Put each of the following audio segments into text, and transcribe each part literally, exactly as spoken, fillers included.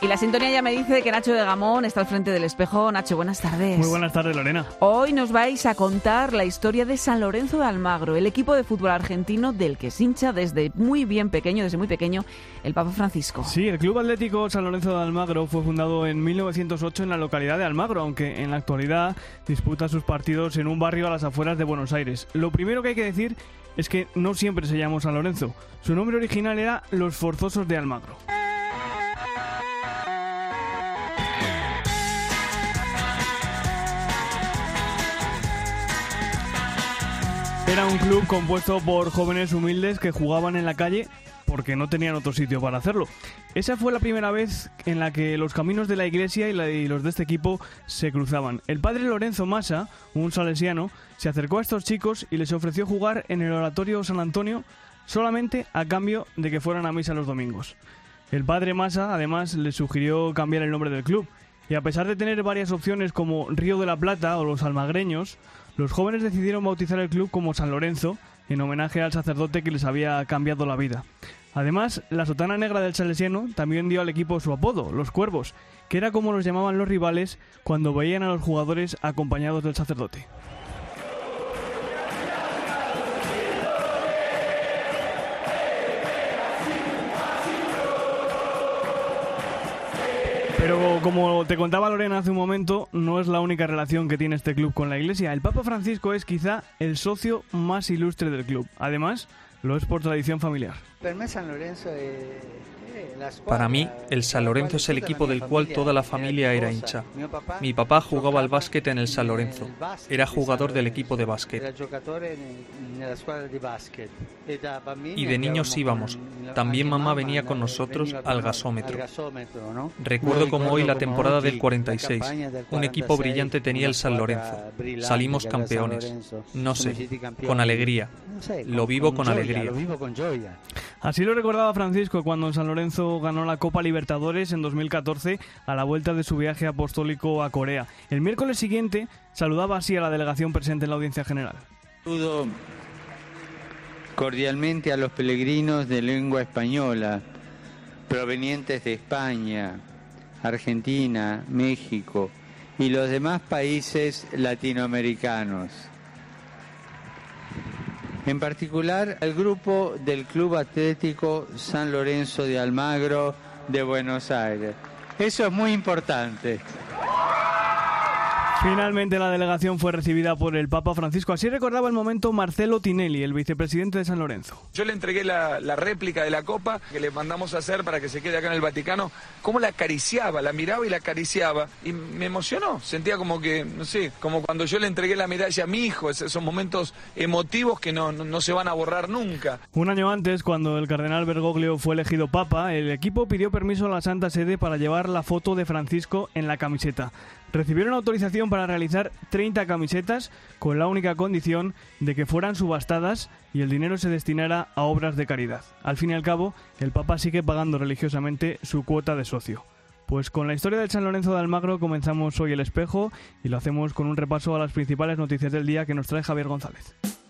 Y la sintonía ya me dice que Nacho de Gamón está al frente del espejo. Nacho, buenas tardes. Muy buenas tardes, Lorena. Hoy nos vais a contar la historia de San Lorenzo de Almagro, el equipo de fútbol argentino del que se hincha desde muy bien pequeño, desde muy pequeño, el Papa Francisco. Sí, el Club Atlético San Lorenzo de Almagro fue fundado en mil novecientos ocho en la localidad de Almagro, aunque en la actualidad disputa sus partidos en un barrio a las afueras de Buenos Aires. Lo primero que hay que decir es que no siempre se llamó San Lorenzo. Su nombre original era Los Forzosos de Almagro. Era un club compuesto por jóvenes humildes que jugaban en la calle porque no tenían otro sitio para hacerlo. Esa fue la primera vez en la que los caminos de la iglesia y, la, y los de este equipo se cruzaban. El padre Lorenzo Massa, un salesiano, se acercó a estos chicos y les ofreció jugar en el Oratorio San Antonio solamente a cambio de que fueran a misa los domingos. El padre Massa además les sugirió cambiar el nombre del club. Y a pesar de tener varias opciones como Río de la Plata o los almagreños, los jóvenes decidieron bautizar el club como San Lorenzo, en homenaje al sacerdote que les había cambiado la vida. Además, la sotana negra del salesiano también dio al equipo su apodo, los Cuervos, que era como los llamaban los rivales cuando veían a los jugadores acompañados del sacerdote. Pero como te contaba Lorena hace un momento, no es la única relación que tiene este club con la Iglesia. El Papa Francisco es quizá el socio más ilustre del club. Además, lo es por tradición familiar. Para mí, el San Lorenzo es el equipo del cual toda la familia era hincha. Mi papá jugaba al básquet en el San Lorenzo. Era jugador del equipo de básquet. Y de niños íbamos. También mamá venía con nosotros al gasómetro. Recuerdo como hoy la temporada del cuarenta y seis. Un equipo brillante tenía el San Lorenzo. Salimos campeones. No sé, con alegría. Lo vivo con alegría. Así lo recordaba Francisco cuando San Lorenzo ganó la Copa Libertadores en dos mil catorce a la vuelta de su viaje apostólico a Corea. El miércoles siguiente saludaba así a la delegación presente en la audiencia general. Saludo cordialmente a los peregrinos de lengua española provenientes de España, Argentina, México y los demás países latinoamericanos. En particular, el grupo del Club Atlético San Lorenzo de Almagro de Buenos Aires. Eso es muy importante. Finalmente la delegación fue recibida por el Papa Francisco. Así recordaba el momento Marcelo Tinelli, el vicepresidente de San Lorenzo. Yo le entregué la, la réplica de la copa que le mandamos a hacer para que se quede acá en el Vaticano. Cómo la acariciaba, la miraba y la acariciaba. Y me emocionó. Sentía como que, no sé, como cuando yo le entregué la medalla a mi hijo. Esos momentos emotivos que no, no, no se van a borrar nunca. Un año antes, cuando el cardenal Bergoglio fue elegido Papa, el equipo pidió permiso a la Santa Sede para llevar la foto de Francisco en la camiseta. Recibieron autorización para realizar treinta camisetas con la única condición de que fueran subastadas y el dinero se destinara a obras de caridad. Al fin y al cabo, el Papa sigue pagando religiosamente su cuota de socio. Pues con la historia del San Lorenzo de Almagro comenzamos hoy El Espejo y lo hacemos con un repaso a las principales noticias del día que nos trae Javier González.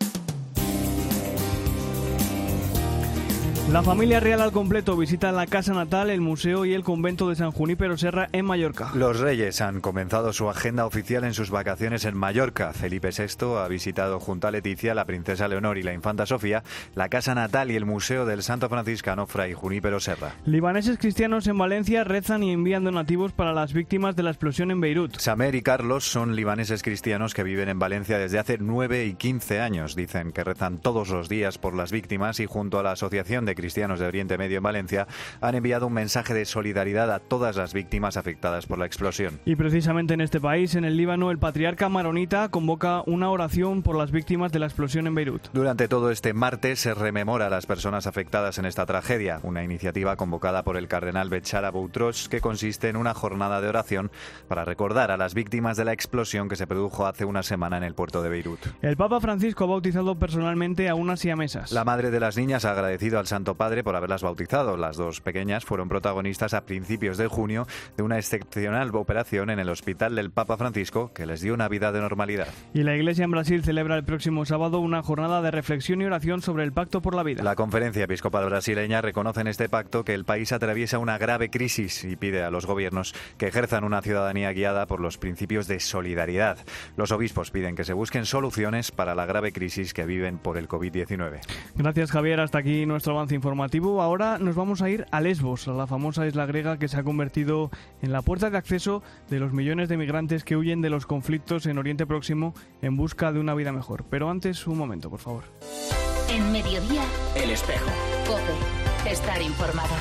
La familia real al completo visita la casa natal, el museo y el convento de San Junípero Serra en Mallorca. Los reyes han comenzado su agenda oficial en sus vacaciones en Mallorca. Felipe sexto ha visitado junto a Leticia, la princesa Leonor y la infanta Sofía, la casa natal y el museo del santo franciscano Fray Junípero Serra. Libaneses cristianos en Valencia rezan y envían donativos para las víctimas de la explosión en Beirut. Samer y Carlos son libaneses cristianos que viven en Valencia desde hace nueve y quince años. Dicen que rezan todos los días por las víctimas y junto a la Asociación de Cristianos de Oriente Medio en Valencia han enviado un mensaje de solidaridad a todas las víctimas afectadas por la explosión. Y precisamente en este país, en el Líbano, el patriarca maronita convoca una oración por las víctimas de la explosión en Beirut. Durante todo este martes se rememora a las personas afectadas en esta tragedia, una iniciativa convocada por el cardenal Bechara Boutros que consiste en una jornada de oración para recordar a las víctimas de la explosión que se produjo hace una semana en el puerto de Beirut. El Papa Francisco ha bautizado personalmente a unas siamesas. La madre de las niñas ha agradecido al santo Santo Padre por haberlas bautizado. Las dos pequeñas fueron protagonistas a principios de junio de una excepcional operación en el hospital del Papa Francisco que les dio una vida de normalidad. Y la Iglesia en Brasil celebra el próximo sábado una jornada de reflexión y oración sobre el Pacto por la Vida. La Conferencia Episcopal Brasileña reconoce en este pacto que el país atraviesa una grave crisis y pide a los gobiernos que ejerzan una ciudadanía guiada por los principios de solidaridad. Los obispos piden que se busquen soluciones para la grave crisis que viven por el covid diecinueve. Gracias, Javier. Hasta aquí nuestro avance informativo. Ahora nos vamos a ir a Lesbos, a la famosa isla griega que se ha convertido en la puerta de acceso de los millones de migrantes que huyen de los conflictos en Oriente Próximo en busca de una vida mejor. Pero antes, un momento, por favor. En Mediodía, El Espejo. COPE. Estar informado.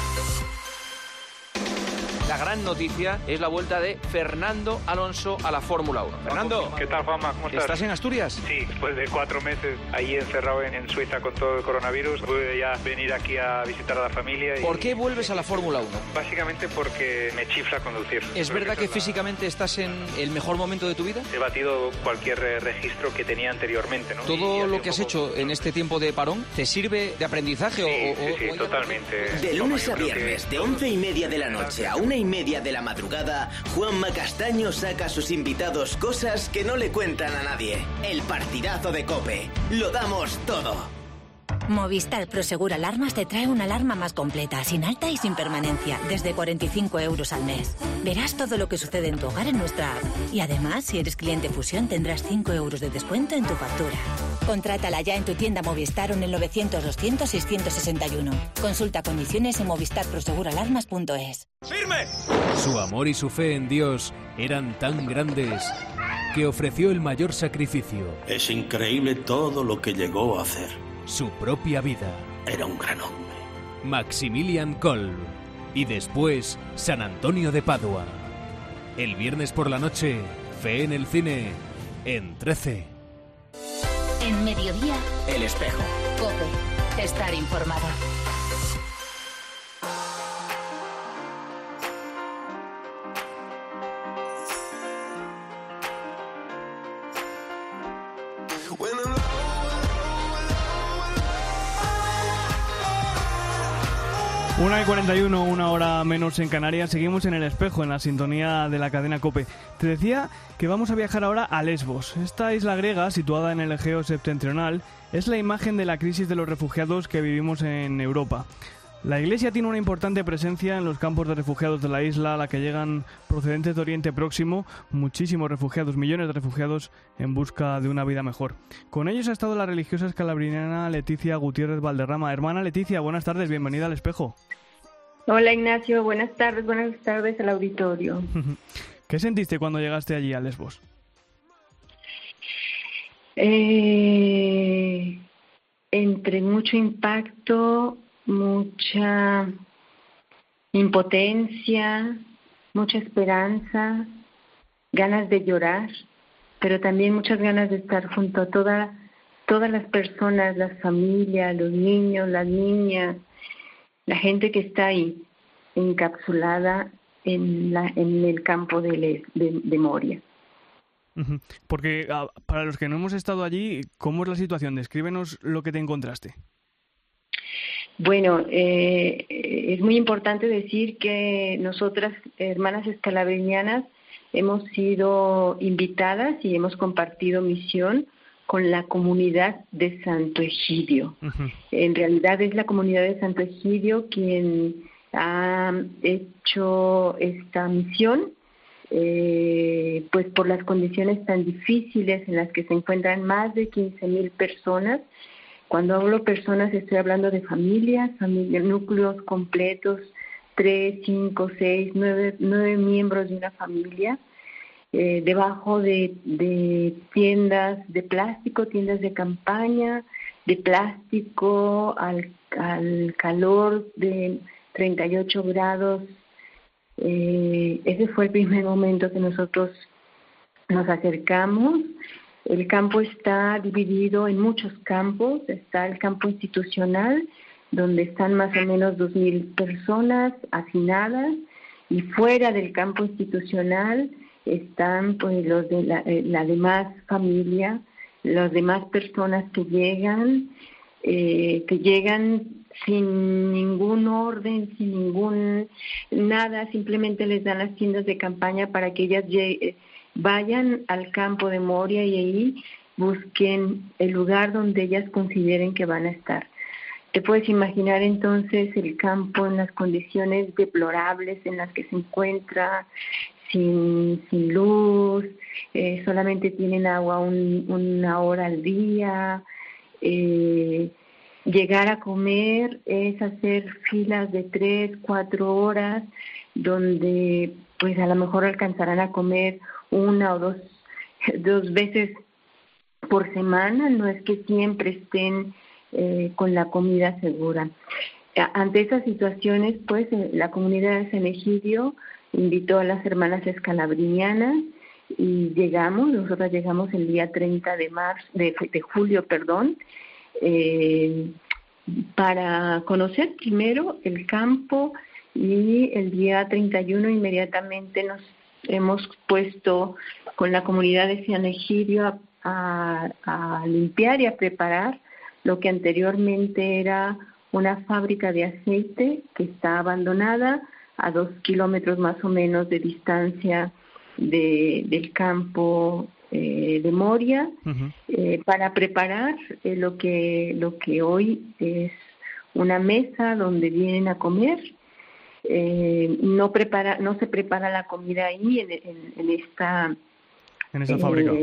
La gran noticia es la vuelta de Fernando Alonso a la Fórmula uno. Fernando, ¿qué tal, Juanma? ¿Cómo estás? ¿Estás en Asturias? Sí, después de cuatro meses ahí encerrado en, en Suiza con todo el coronavirus, pude ya venir aquí a visitar a la familia. ¿Por y, qué vuelves a la Fórmula uno? Básicamente porque me chifla conducir. ¿Es Creo verdad que, que físicamente la... estás en el mejor momento de tu vida? He batido cualquier registro que tenía anteriormente, ¿no? ¿Todo lo que has poco... hecho en este tiempo de parón te sirve de aprendizaje? Sí, o, sí, sí, o... totalmente. De lunes a viernes, que... de once y media de la noche a una y media de la madrugada, Juanma Castaño saca a sus invitados cosas que no le cuentan a nadie. El partidazo de COPE. Lo damos todo. Movistar Prosegur Alarmas te trae una alarma más completa, sin alta y sin permanencia, desde cuarenta y cinco euros al mes. Verás todo lo que sucede en tu hogar en nuestra app. Y además, si eres cliente Fusión, tendrás cinco euros de descuento en tu factura. Contrátala ya en tu tienda Movistar o en el novecientos doscientos seiscientos sesenta y uno. Consulta condiciones en movistar prosegur alarmas punto es. ¡Firme! Su amor y su fe en Dios eran tan grandes que ofreció el mayor sacrificio. Es increíble todo lo que llegó a hacer. Su propia vida. Era un gran hombre. Maximilian Kolb. Y después, San Antonio de Padua. El viernes por la noche, Fe en el cine, en trece. En Mediodía, El Espejo. COPE. Estar informado. una y cuarenta y uno, una hora menos en Canarias. Seguimos en El Espejo, en la sintonía de la cadena COPE. Te decía que vamos a viajar ahora a Lesbos. Esta isla griega, situada en el Egeo septentrional, es la imagen de la crisis de los refugiados que vivimos en Europa. La Iglesia tiene una importante presencia en los campos de refugiados de la isla, a la que llegan procedentes de Oriente Próximo, muchísimos refugiados, millones de refugiados en busca de una vida mejor. Con ellos ha estado la religiosa escalabriniana Leticia Gutiérrez Valderrama. Hermana Leticia, buenas tardes, bienvenida al Espejo. Hola Ignacio, buenas tardes, buenas tardes al auditorio. ¿Qué sentiste cuando llegaste allí a Lesbos? Eh, entre mucho impacto, mucha impotencia, mucha esperanza, ganas de llorar, pero también muchas ganas de estar junto a toda, todas las personas, las familias, los niños, las niñas, la gente que está ahí encapsulada en, la, en el campo de, Les, de, de Moria. Porque uh, para los que no hemos estado allí, ¿cómo es la situación? Descríbenos lo que te encontraste. Bueno, eh, es muy importante decir que nosotras, hermanas escalabrinianas, hemos sido invitadas y hemos compartido misión con la comunidad de Santo Egidio. Uh-huh. En realidad es la comunidad de Santo Egidio quien ha hecho esta misión, eh, pues por las condiciones tan difíciles en las que se encuentran más de quince mil personas. Cuando hablo personas estoy hablando de familias, familias, núcleos completos, tres, cinco, seis, nueve, nueve miembros de una familia, eh, debajo de, de tiendas de plástico, tiendas de campaña, de plástico, al, al calor de treinta y ocho grados. Eh, ese fue el primer momento que nosotros nos acercamos. El campo está dividido en muchos campos. Está el campo institucional, donde están más o menos dos mil personas hacinadas, y fuera del campo institucional están pues los de la, eh, la demás familia, las demás personas que llegan, eh, que llegan sin ningún orden, sin ningún nada, simplemente les dan las tiendas de campaña para que ellas lleguen, vayan al campo de Moria y ahí busquen el lugar donde ellas consideren que van a estar. Te puedes imaginar entonces el campo en las condiciones deplorables en las que se encuentra, sin, sin luz, eh, solamente tienen agua un, una hora al día. Eh, llegar a comer es hacer filas de tres, cuatro horas, donde pues a lo mejor alcanzarán a comer una o dos, dos veces por semana, no es que siempre estén Eh, con la comida segura. Ante esas situaciones, pues, la comunidad de San Egidio invitó a las hermanas escalabrinianas y llegamos, nosotros llegamos el día treinta de marzo, de, de julio, perdón, eh, para conocer primero el campo, y el día treinta y uno inmediatamente nos hemos puesto con la comunidad de San Egidio a, a, a limpiar y a preparar lo que anteriormente era una fábrica de aceite que está abandonada a dos kilómetros más o menos de distancia de, del campo eh, de Moria, uh-huh. eh, para preparar eh, lo que lo que hoy es una mesa donde vienen a comer. Eh, no prepara, no se prepara la comida ahí en, en, en esta en esta eh, fábrica.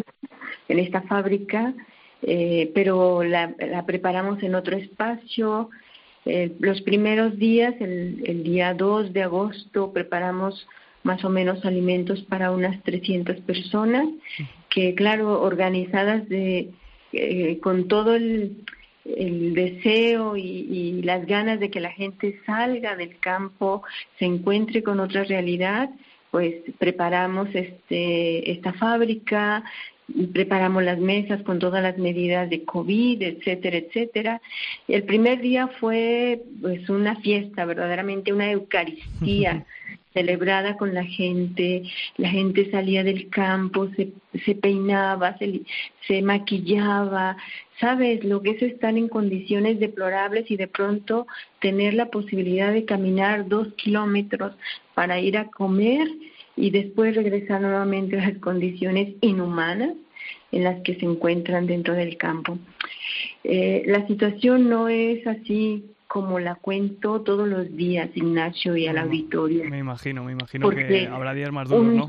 En esta fábrica. Eh, pero la, la preparamos en otro espacio. Eh, los primeros días, el, el día dos de agosto, preparamos más o menos alimentos para unas trescientas personas, que claro, organizadas de eh, con todo el, el deseo y, y las ganas de que la gente salga del campo, se encuentre con otra realidad, pues preparamos este esta fábrica, preparamos las mesas con todas las medidas de COVID, etcétera, etcétera. El primer día fue pues una fiesta, verdaderamente una eucaristía celebrada con la gente. La gente salía del campo, se, se peinaba, se, se maquillaba. ¿Sabes lo que es estar en condiciones deplorables y de pronto tener la posibilidad de caminar dos kilómetros para ir a comer y después regresar nuevamente a las condiciones inhumanas en las que se encuentran dentro del campo? Eh, la situación no es así como la cuento todos los días, Ignacio, y al no, auditorio. Me imagino, me imagino que habrá días más duros, un, ¿no?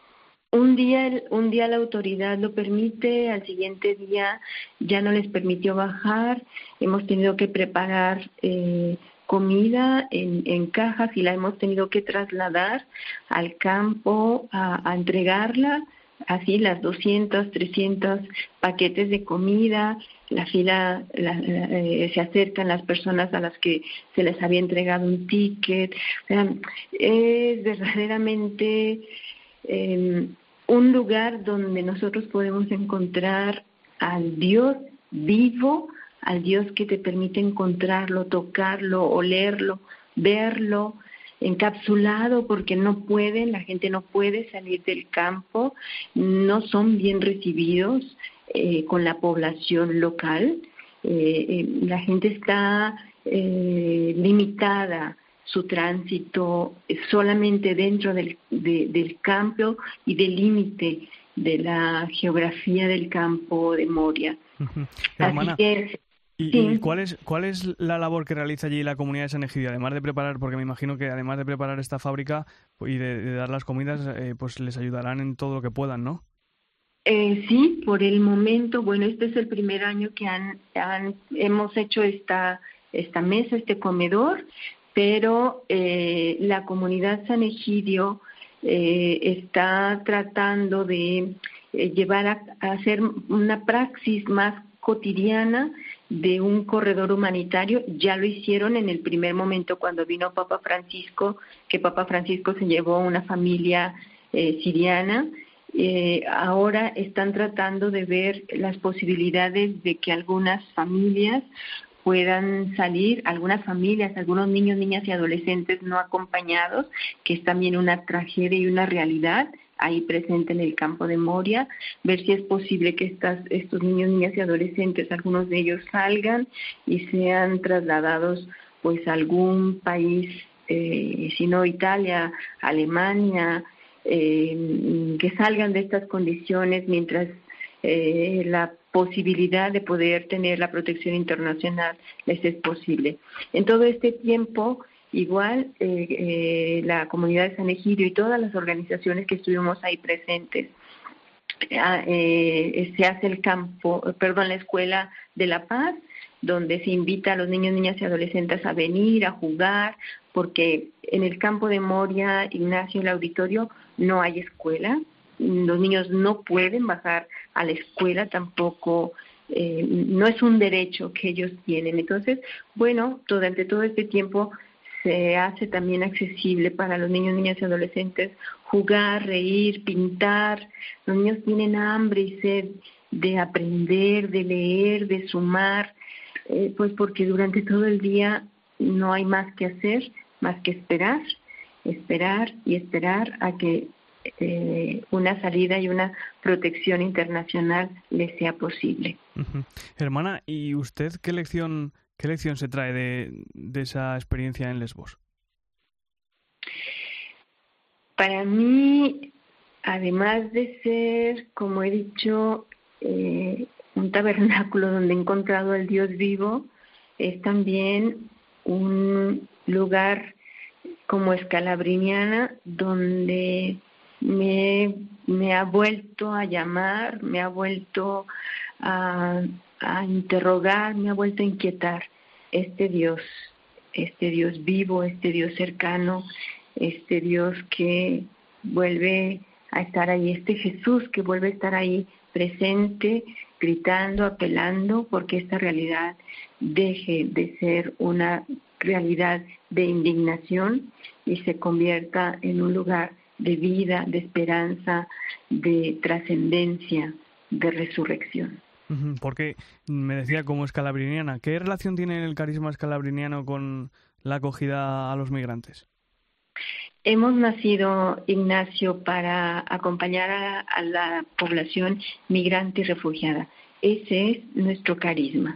Un día, un día la autoridad lo permite, al siguiente día ya no les permitió bajar. Hemos tenido que preparar eh, comida en, en cajas y la hemos tenido que trasladar al campo a, a entregarla, así las doscientos, trescientos paquetes de comida. La fila, la, la, eh, se acercan las personas a las que se les había entregado un ticket. O sea, es verdaderamente eh, un lugar donde nosotros podemos encontrar al Dios vivo, al Dios que te permite encontrarlo, tocarlo, olerlo, verlo, encapsulado, porque no pueden, la gente no puede salir del campo, no son bien recibidos eh, con la población local. Eh, eh, la gente está eh, limitada, su tránsito solamente dentro del, de, del campo y del límite de la geografía del campo de Moria. Uh-huh. Hermana, Así que, ¿y, sí. ¿y cuál es cuál es la labor que realiza allí la comunidad de San Egidio? Además de preparar, porque me imagino que además de preparar esta fábrica y de, de dar las comidas, eh, pues les ayudarán en todo lo que puedan, ¿no? Eh, sí, por el momento, bueno, este es el primer año que han, han hemos hecho esta esta mesa, este comedor, pero eh, la comunidad San Egidio eh, está tratando de eh, llevar a, a hacer una praxis más cotidiana de un corredor humanitario. Ya lo hicieron en el primer momento cuando vino Papa Francisco, que Papa Francisco se llevó a una familia eh, siriana. Eh, ahora están tratando de ver las posibilidades de que algunas familias puedan salir, algunas familias, algunos niños, niñas y adolescentes no acompañados, que es también una tragedia y una realidad. ahí presente en el campo de Moria, ver si es posible que estas, estos niños, niñas y adolescentes, algunos de ellos salgan y sean trasladados pues a algún país, eh, si no Italia, Alemania, eh, que salgan de estas condiciones mientras eh, la posibilidad de poder tener la protección internacional les es posible. En todo este tiempo, igual, eh, eh, la comunidad de San Egidio y todas las organizaciones que estuvimos ahí presentes, eh, eh, se hace el campo, perdón, la Escuela de la Paz, donde se invita a los niños, niñas y adolescentes a venir, a jugar, porque en el campo de Moria, Ignacio, el auditorio, no hay escuela. Los niños no pueden bajar a la escuela tampoco, eh, no es un derecho que ellos tienen. Entonces, bueno, durante todo este tiempo se hace también accesible para los niños, niñas y adolescentes jugar, reír, pintar. Los niños tienen hambre y sed de aprender, de leer, de sumar, eh, pues porque durante todo el día no hay más que hacer, más que esperar, esperar y esperar a que Eh, una salida y una protección internacional les sea posible. Uh-huh. Hermana, ¿y usted qué lección qué lección se trae de, de esa experiencia en Lesbos? Para mí, además de ser, como he dicho, eh, un tabernáculo donde he encontrado al Dios vivo, es también un lugar como escalabriniana donde Me, me ha vuelto a llamar, me ha vuelto a, a interrogar, me ha vuelto a inquietar este Dios, este Dios vivo, este Dios cercano, este Dios que vuelve a estar ahí, este Jesús que vuelve a estar ahí presente, gritando, apelando, porque esta realidad deje de ser una realidad de indignación y se convierta en un lugar de vida, de esperanza, de trascendencia, de resurrección. Porque me decía como escalabriniana, ¿qué relación tiene el carisma escalabriniano con la acogida a los migrantes? Hemos nacido, Ignacio, para acompañar a, a la población migrante y refugiada. Ese es nuestro carisma.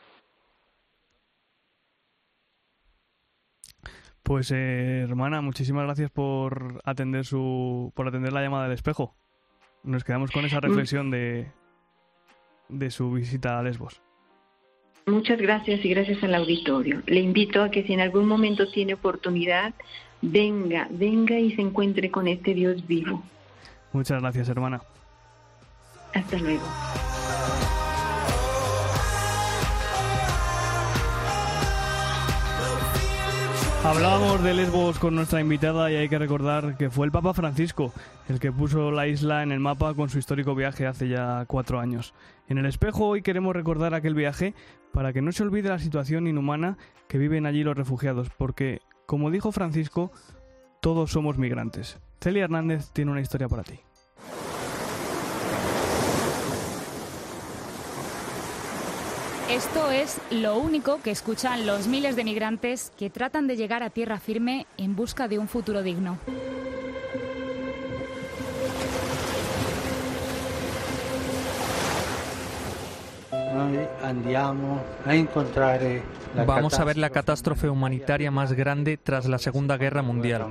Pues eh, hermana, muchísimas gracias por atender su por atender la llamada del espejo. Nos quedamos con esa reflexión de, de su visita a Lesbos. Muchas gracias y gracias al auditorio. Le invito a que si en algún momento tiene oportunidad, venga, venga y se encuentre con este Dios vivo. Muchas gracias, hermana. Hasta luego. Hablábamos de Lesbos con nuestra invitada y hay que recordar que fue el Papa Francisco el que puso la isla en el mapa con su histórico viaje hace ya cuatro años. En el espejo hoy queremos recordar aquel viaje para que no se olvide la situación inhumana que viven allí los refugiados, porque, como dijo Francisco, todos somos migrantes. Celia Hernández tiene una historia para ti. Esto es lo único que escuchan los miles de migrantes que tratan de llegar a tierra firme en busca de un futuro digno. Vamos a ver la catástrofe humanitaria más grande tras la Segunda Guerra Mundial.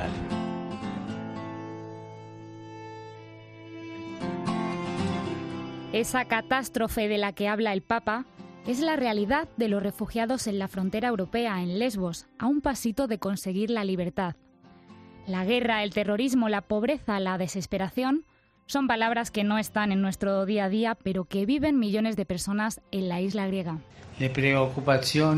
Esa catástrofe de la que habla el Papa es la realidad de los refugiados en la frontera europea, en Lesbos, a un pasito de conseguir la libertad. La guerra, el terrorismo, la pobreza, la desesperación son palabras que no están en nuestro día a día, pero que viven millones de personas en la isla griega. La preocupación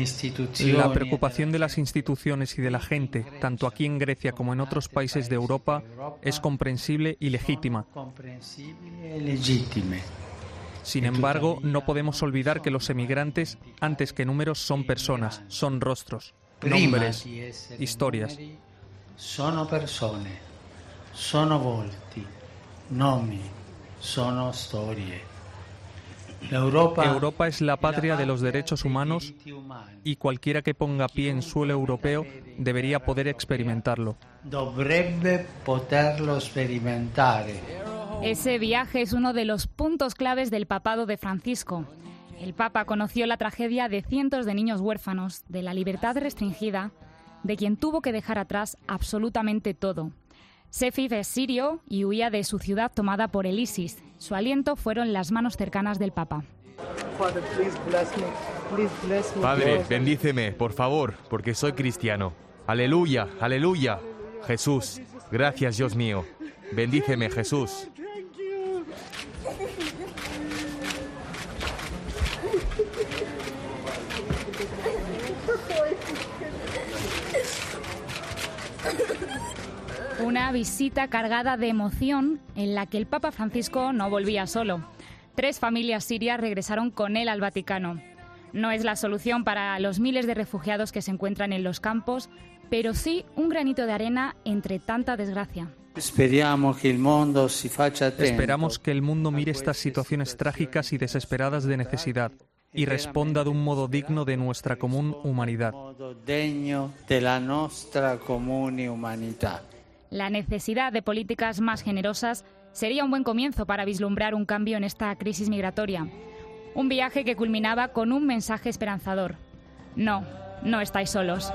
de las instituciones y de la gente, tanto aquí en Grecia como en otros países de Europa, es comprensible y legítima. Sin embargo, no podemos olvidar que los emigrantes, antes que números, son personas, son rostros, nombres, historias. Sono persone, sono volti, nomi, sono storie. Europa, Europa es la patria de los derechos humanos y cualquiera que ponga pie en suelo europeo debería poder experimentarlo. Dovrebbe poterlo sperimentare. Ese viaje es uno de los puntos claves del papado de Francisco. El Papa conoció la tragedia de cientos de niños huérfanos, de la libertad restringida, de quien tuvo que dejar atrás absolutamente todo. Sefif es sirio y huía de su ciudad tomada por el ISIS. Su aliento fueron las manos cercanas del Papa. Padre, bendíceme, por favor, porque soy cristiano. Aleluya, aleluya. Jesús, gracias, Dios mío. Bendíceme, Jesús. Una visita cargada de emoción en la que el Papa Francisco no volvía solo. Tres familias sirias regresaron con él al Vaticano. No es la solución para los miles de refugiados que se encuentran en los campos, pero sí un granito de arena entre tanta desgracia. Esperamos que el mundo se faccia atento. Esperamos que el mundo mire estas situaciones trágicas y desesperadas de necesidad y responda de un modo digno de nuestra común humanidad. La necesidad de políticas más generosas sería un buen comienzo para vislumbrar un cambio en esta crisis migratoria. Un viaje que culminaba con un mensaje esperanzador. No, no estáis solos.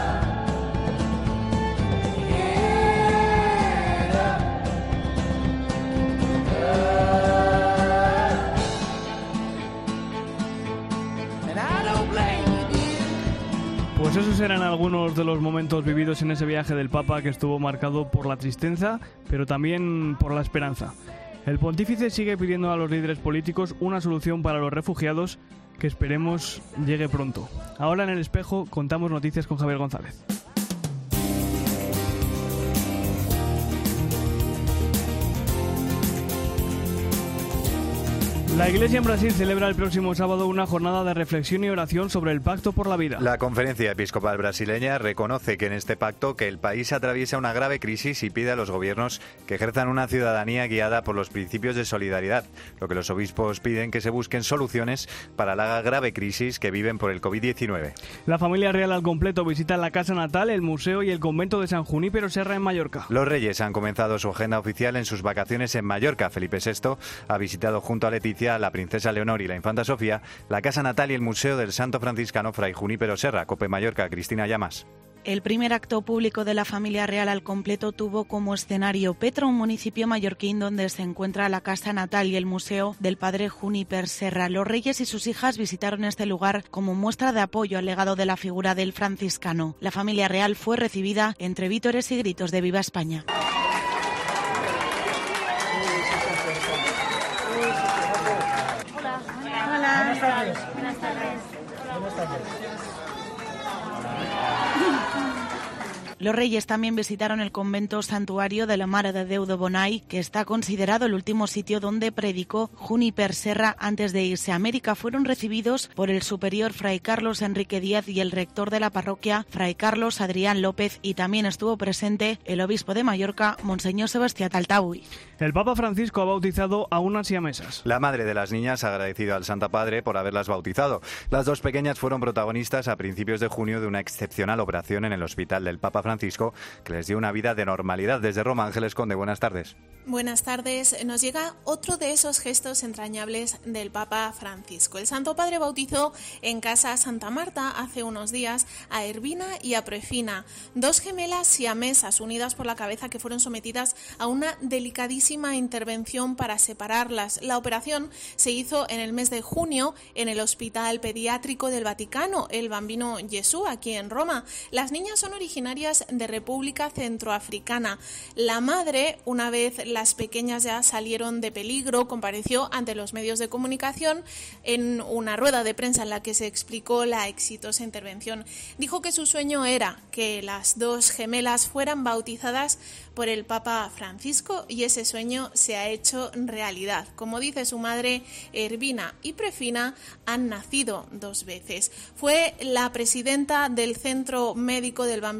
Pues esos eran algunos de los momentos vividos en ese viaje del Papa, que estuvo marcado por la tristeza, pero también por la esperanza. El pontífice sigue pidiendo a los líderes políticos una solución para los refugiados que esperemos llegue pronto. Ahora en El Espejo contamos noticias con Javier González. La Iglesia en Brasil celebra el próximo sábado una jornada de reflexión y oración sobre el Pacto por la Vida. La Conferencia Episcopal Brasileña reconoce que en este pacto que el país atraviesa una grave crisis y pide a los gobiernos que ejerzan una ciudadanía guiada por los principios de solidaridad, lo que los obispos piden que se busquen soluciones para la grave crisis que viven por el covid diecinueve. La familia real al completo visita la casa natal, el museo y el convento de San Junípero Serra en Mallorca. Los reyes han comenzado su agenda oficial en sus vacaciones en Mallorca. Felipe sexto ha visitado junto a Leticia, la princesa Leonor y la infanta Sofía, la casa natal y el museo del santo franciscano Fray Junípero Serra. Cope Mallorca, Cristina Llamas. El primer acto público de la familia real al completo tuvo como escenario Petra, un municipio mallorquín donde se encuentra la casa natal y el museo del padre Juníper Serra. Los reyes y sus hijas visitaron este lugar como muestra de apoyo al legado de la figura del franciscano. La familia real fue recibida entre vítores y gritos de ¡Viva España! Buenas tardes. Buenas tardes. Buenas tardes. Los reyes también visitaron el convento santuario de la Mare de Déu de Bonai, que está considerado el último sitio donde predicó Juníper Serra antes de irse a América. Fueron recibidos por el superior Fray Carlos Enrique Díaz y el rector de la parroquia, Fray Carlos Adrián López, y también estuvo presente el obispo de Mallorca, Monseñor Sebastián Taltaui. El Papa Francisco ha bautizado a unas siamesas. La madre de las niñas ha agradecido al Santo Padre por haberlas bautizado. Las dos pequeñas fueron protagonistas a principios de junio de una excepcional operación en el hospital del Papa Francisco, que les dio una vida de normalidad. Desde Roma, Ángeles Conde, buenas tardes. Buenas tardes. Nos llega otro de esos gestos entrañables del Papa Francisco. El Santo Padre bautizó en Casa Santa Marta hace unos días a Ervina y a Proefina, dos gemelas siamesas unidas por la cabeza que fueron sometidas a una delicadísima intervención para separarlas. La operación se hizo en el mes de junio en el Hospital Pediátrico del Vaticano, el Bambino Gesù, aquí en Roma. Las niñas son originarias de República Centroafricana. La madre, una vez las pequeñas ya salieron de peligro, compareció ante los medios de comunicación en una rueda de prensa en la que se explicó la exitosa intervención. Dijo que su sueño era que las dos gemelas fueran bautizadas por el Papa Francisco y ese sueño se ha hecho realidad. Como dice su madre, Ervina y Proefina han nacido dos veces. Fue la presidenta del Centro Médico del Bambino Gesù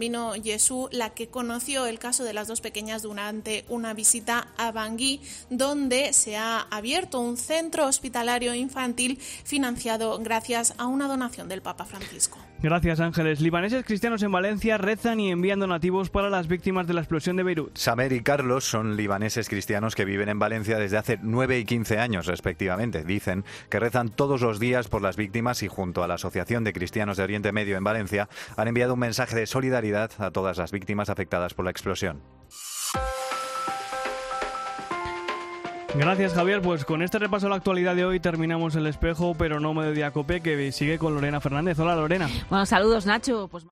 Jesús, la que conoció el caso de las dos pequeñas durante una visita a Bangui, donde se ha abierto un centro hospitalario infantil financiado gracias a una donación del Papa Francisco. Gracias, Ángeles. Libaneses cristianos en Valencia rezan y envían donativos para las víctimas de la explosión de Beirut. Samer y Carlos son libaneses cristianos que viven en Valencia desde hace nueve y quince años, respectivamente. Dicen que rezan todos los días por las víctimas y junto a la Asociación de Cristianos de Oriente Medio en Valencia han enviado un mensaje de solidaridad a todas las víctimas afectadas por la explosión. Gracias, Javier. Pues con este repaso a la actualidad de hoy terminamos el espejo, pero no Mediodía Cope, que sigue con Lorena Fernández. Hola, Lorena. Bueno, saludos, Nacho. Pues